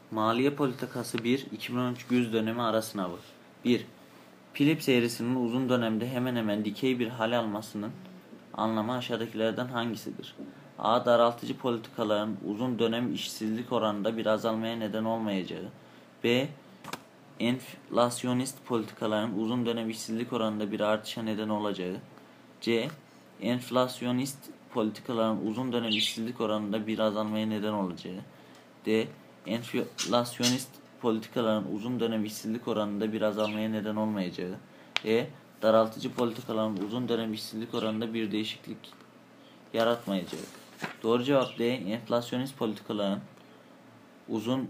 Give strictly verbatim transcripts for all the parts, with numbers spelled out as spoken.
Maliye Politikası bir iki bin on üç güz dönemi ara sınavı. bir. Philips eğrisinin uzun dönemde hemen hemen dikey bir hal almasının anlamı aşağıdakilerden hangisidir? A. Daraltıcı politikaların uzun dönem işsizlik oranında bir azalmaya neden olmayacağı. B. Enflasyonist politikaların uzun dönem işsizlik oranında bir artışa neden olacağı. C. Enflasyonist politikaların uzun dönem işsizlik oranında bir azalmaya neden olacağı. D. Enflasyonist politikaların uzun dönem işsizlik oranında bir azalmaya neden olmayacağı. E. Daraltıcı politikaların uzun dönem işsizlik oranında bir değişiklik yaratmayacağı. Doğru cevap D. Enflasyonist politikaların uzun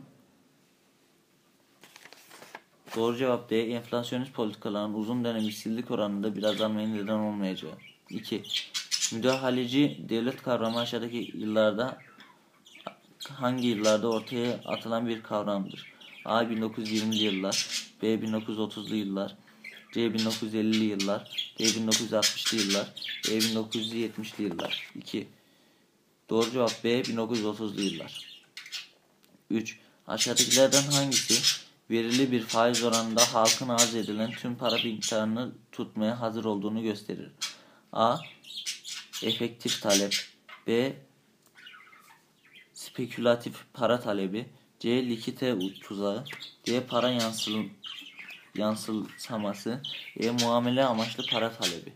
Doğru cevap D. Enflasyonist politikaların uzun dönem işsizlik oranında bir azalmaya neden olmayacağı. iki. Müdahaleci devlet kavramı aşağıdaki yıllarda hangi yıllarda ortaya atılan bir kavramdır? A. bin dokuz yüz yirmili yıllar, B. bin dokuz yüz otuzlu yıllar, C. bin dokuz yüz ellili yıllar, D. bin dokuz yüz altmışlı yıllar, E. bin dokuz yüz yetmişli yıllar. iki. Doğru cevap B. bin dokuz yüz otuzlu yıllar. üç. Aşağıdakilerden hangisi verili bir faiz oranında halkın arz edilen tüm para miktarını tutmaya hazır olduğunu gösterir? A. Efektif talep, B. Spekülatif para talebi, C. Likite tuzağı, D. Para yansıl, yansılsaması, E. Muamele amaçlı para talebi.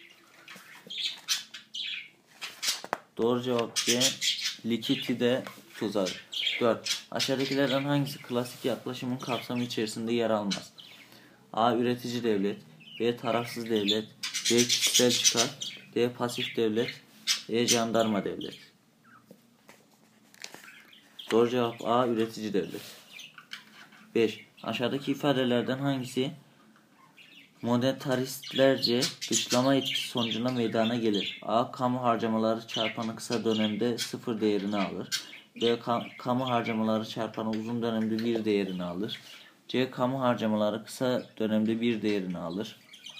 Doğru cevap C. Likite tuzağı. dört. Aşağıdakilerden hangisi klasik yaklaşımın kapsamı içerisinde yer almaz? A. Üretici devlet, B. Tarafsız devlet, C. Kişisel çıkar, D. Pasif devlet, E. Jandarma devlet. Doğru cevap A. Üretici devlet. beş. Aşağıdaki ifadelerden hangisi monetaristlerce dışlama etkisi sonucunda meydana gelir? A. Kamu harcamaları çarpanı kısa dönemde sıfır değerini alır. B. Kamu harcamaları çarpanı uzun dönemde bir değerini alır. C. Kamu harcamaları kısa dönemde bir değerini alır.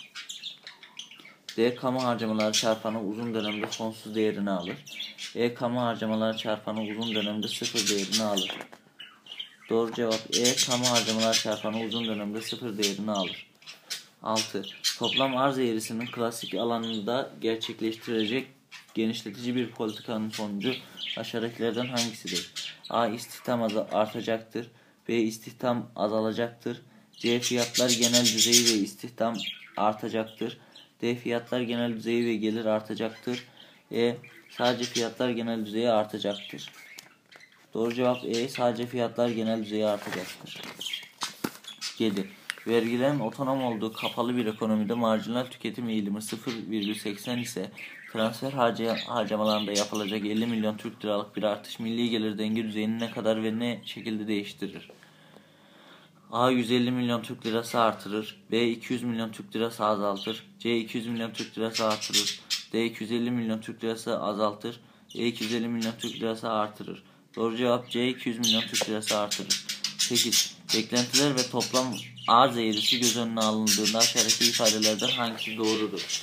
D. Kamu harcamaları çarpanı uzun dönemde sonsuz değerini alır. E. Kamu harcamaları çarpanı uzun dönemde sıfır değerini alır. Doğru cevap E. Kamu harcamaları çarpanı uzun dönemde sıfır değerini alır. altı. Toplam arz eğrisinin klasik alanında gerçekleştirecek genişletici bir politikanın sonucu aşağıdakilerden hangisidir? A. İstihdam artacaktır. B. İstihdam azalacaktır. C. Fiyatlar genel düzeyi ve istihdam artacaktır. D. Fiyatlar genel düzeyi ve gelir artacaktır. E. Sadece fiyatlar genel düzeyi artacaktır. Doğru cevap E. Sadece fiyatlar genel düzeyi artacaktır. yedi. Vergilerin otonom olduğu kapalı bir ekonomide marjinal tüketim eğilimi sıfır virgül seksen ise transfer harcamalarında yapılacak elli milyon Türk liralık bir artış milli gelir denge düzeyini ne kadar ve ne şekilde değiştirir? A. yüz elli milyon Türk lirası artırır. B. iki yüz milyon Türk lirası azaltır. C. iki yüz milyon Türk lirası artırır. D. iki yüz elli milyon Türk lirası azaltır. E. iki yüz elli milyon Türk lirası artırır. Doğru cevap C. iki yüz milyon Türk lirası artırır. sekiz. Beklentiler ve toplam arz eğrisi göz önüne alındığında aşağıdaki ifadelerden hangisi doğrudur?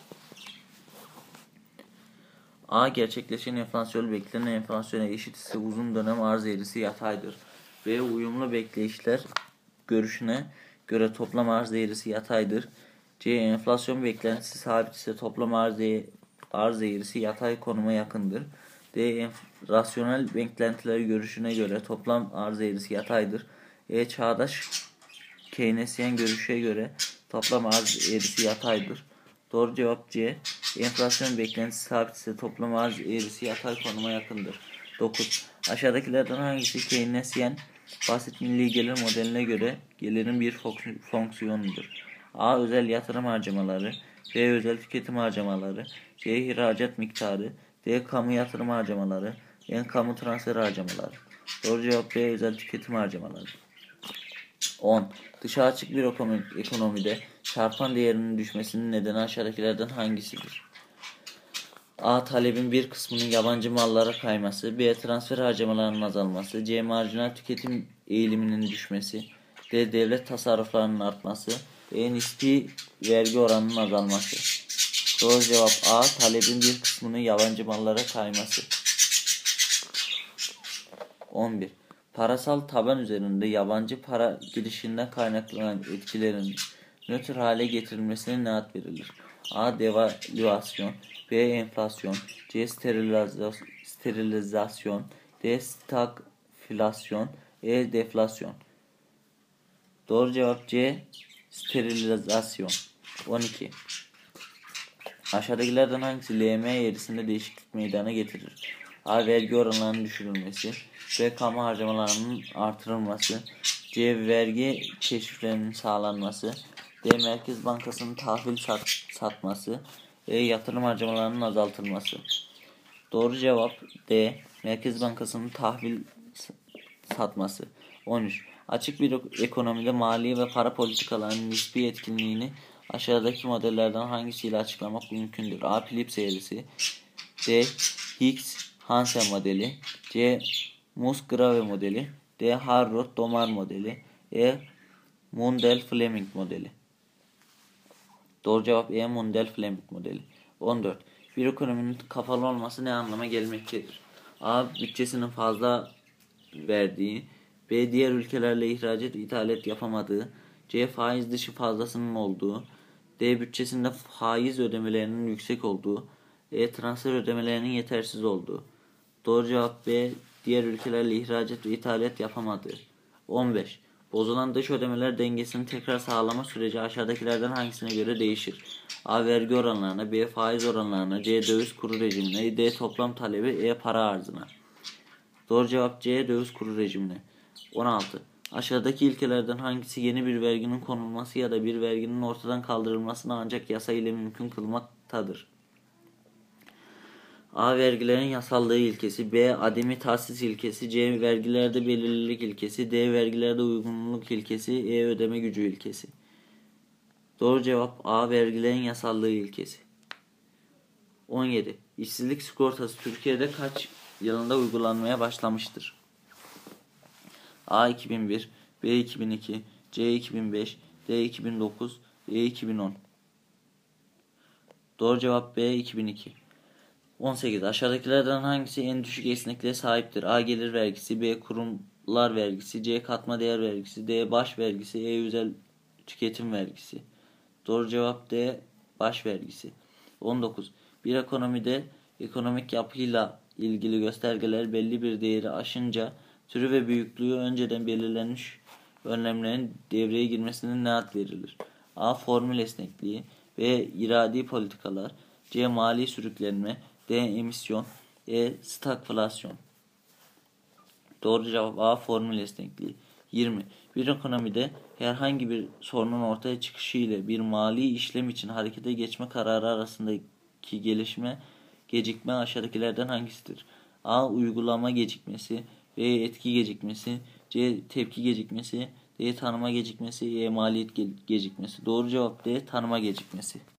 A. Gerçekleşen enflasyon beklenen enflasyona eşit ise uzun dönem arz eğrisi yataydır. B. Uyumlu bekleyişler görüşüne göre toplam arz eğrisi yataydır. C. Enflasyon beklentisi sabit ise toplam arz, e arz eğrisi yatay konuma yakındır. D. Rasyonel beklentiler görüşüne göre toplam arz eğrisi yataydır. E. Çağdaş Keynesyen görüşe göre toplam arz eğrisi yataydır. Doğru cevap C. Enflasyon beklentisi sabit ise toplam arz eğrisi yatay konuma yakındır. dokuz. Aşağıdakilerden hangisi Keynesyen basit milli gelir modeline göre gelirin bir fonksiyonudur? A. Özel yatırım harcamaları, B. Özel tüketim harcamaları, C. İhracat miktarı, D. Kamu yatırım harcamaları, E. Kamu transfer harcamaları. Doğru cevap B. Özel tüketim harcamaları. on. Dışa açık bir ekonomide çarpan değerinin düşmesinin nedeni aşağıdakilerden hangisidir? A. Talebin bir kısmının yabancı mallara kayması, B. Transfer harcamalarının azalması, C. Marjinal tüketim eğiliminin düşmesi, D. Devlet tasarruflarının artması, E. Nispi vergi oranının azalması. Doğru cevap A. Talebin bir kısmının yabancı mallara kayması. on bir. Parasal taban üzerinde yabancı para girişinden kaynaklanan etkilerin nötr hale getirilmesine ne ad verilir? A. Devalüasyon, B. Enflasyon, C. Sterilizasyon, D. Stagflasyon, E. Deflasyon. Doğru cevap C. Sterilizasyon. on iki. Aşağıdakilerden hangisi L M eğrisinde değişiklik meydana getirir? A. Vergi oranlarının düşürülmesi, B. Kamu harcamalarının artırılması, C. Vergi keşiflerinin sağlanması, D. Merkez Bankası'nın tahvil sat satması, E. Yatırım harcamalarının azaltılması. Doğru cevap D. Merkez Bankası'nın tahvil satması. on üç. Açık bir ekonomide mali ve para politikalarının nispi etkinliğini aşağıdaki modellerden hangisiyle açıklamak mümkündür? A. Phillips eğrisi, D. Higgs-Hansen modeli, C. Musgrave modeli, D. Harrod-Domar modeli, E. Mundell-Fleming modeli. Doğru cevap E. Mundell-Fleming modeli. on dört. Bir ekonominin kapalı olması ne anlama gelmektedir? A. Bütçesinin fazla verdiği, B. Diğer ülkelerle ihracat ithalat yapamadığı, C. Faiz dışı fazlasının olduğu, D. Bütçesinde faiz ödemelerinin yüksek olduğu, E. Transfer ödemelerinin yetersiz olduğu. Doğru cevap B. Diğer ülkelerle ihracat ve ithalat yapamadığı. on beş. Bozulan dış ödemeler dengesini tekrar sağlama süreci aşağıdakilerden hangisine göre değişir? A. Vergi oranlarına, B. Faiz oranlarına, C. Döviz kuru rejimine, D. Toplam talebi, E. Para arzına. Doğru cevap C. Döviz kuru rejimine. on altı. Aşağıdaki ilkelerden hangisi yeni bir verginin konulması ya da bir verginin ortadan kaldırılmasını ancak yasa ile mümkün kılmaktadır? A. Vergilerin yasallığı ilkesi, B. Ademi tahsis ilkesi, C. Vergilerde belirlilik ilkesi, D. Vergilerde uygunluk ilkesi, E. Ödeme gücü ilkesi. Doğru cevap A. Vergilerin yasallığı ilkesi. on yedi. İşsizlik sigortası Türkiye'de kaç yılında uygulanmaya başlamıştır? A. iki bin bir, B. iki bin iki, C. iki bin beş, D. iki bin dokuz, E. iki bin on. Doğru cevap B. iki bin iki. on sekiz. Aşağıdakilerden hangisi en düşük esnekliğe sahiptir? A. Gelir vergisi, B. Kurumlar vergisi, C. Katma değer vergisi, D. Baş vergisi, E. Özel tüketim vergisi. Doğru cevap D. Baş vergisi. on dokuz. Bir ekonomide ekonomik yapıyla ilgili göstergeler belli bir değeri aşınca türü ve büyüklüğü önceden belirlenmiş önlemlerin devreye girmesine ne ad verilir? A. Formül esnekliği, B. iradi politikalar, C. Mali sürüklenme, D. Emisyon, E. Stagflasyon. Doğru cevap A. Formül esnekliği. yirmi. Bir ekonomide herhangi bir sorunun ortaya çıkışı ile bir mali işlem için harekete geçme kararı arasındaki gelişme, gecikme aşağıdakilerden hangisidir? A. Uygulama gecikmesi, B. Etki gecikmesi, C. Tepki gecikmesi, D. Tanıma gecikmesi, E. Maliyet gecikmesi. Doğru cevap D. Tanıma gecikmesi.